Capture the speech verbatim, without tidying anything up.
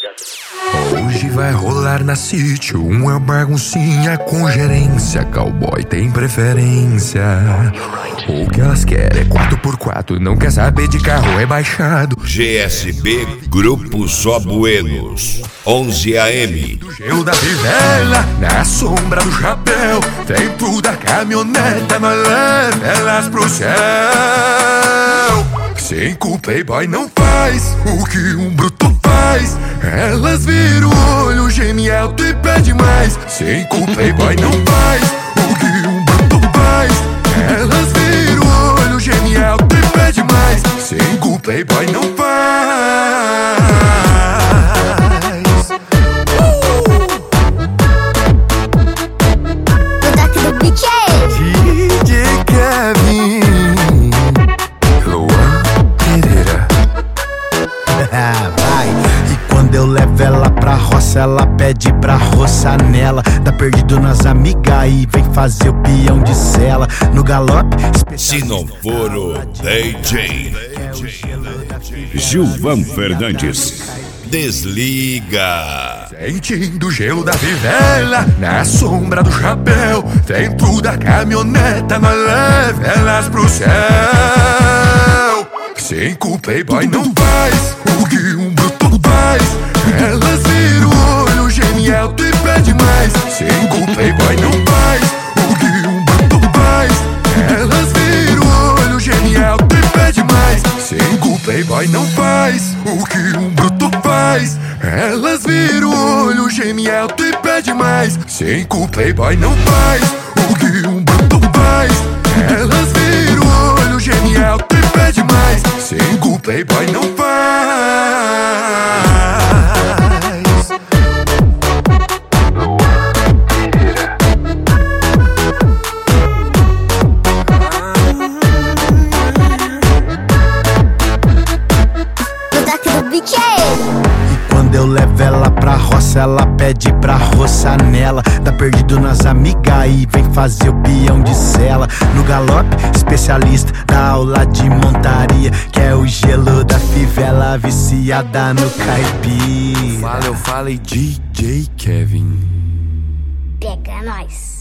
Hoje vai rolar na sítio uma baguncinha com gerência. Cowboy tem preferência. O que elas querem é quatro por quatro, não quer saber de carro rebaixado. G S B Grupo Só Buenos, onze A M. Do gelo da fivela, na sombra do chapéu, dentro da caminhoneta, nós leva elas pro céu. Cinco playboy não faz o que um bruto faz. Elas viram o olho, geme alto e pede mais. Cinco playboy não faz o que um bruto faz. Elas viram o olho, geme alto e pede mais. Cinco playboy não faz. O daqui do D J D J Kevin, Luan Pereira. Vai. E quando eu levo ela pra roça, ela pede pra roçar nela. Tá perdido nas amigas e vem fazer o peão de cela. No galope, Se não for o D J Gilvan Fernandes. Desliga. Sentindo o gelo da fivela, na sombra do chapéu, dentro da caminhoneta, nós leva elas pro céu. Cinco playboy não faz o que um bruto faz. Elas viram o olho, geme alto e pede mais. Cinco playboy não faz o que um bruto faz. Elas viram o olho, geme alto e pede mais. Cinco playboy não faz o que um bruto faz. Elas viram o olho, geme alto e pede mais. Cinco playboy não faz o que um bruto faz. Elas viram o olho, geme alto e pede mais. Cinco playboy não faz. O daqui do D J quando eu levo ela pra roça, ela pede pra roçar nela. Tá perdido nas amigas e vem fazer o peão de cela. No galope, especialista da aula de montaria, que é o gelo da fivela, viciada no caipira. Fala, eu falei D J Kevin. pega nós.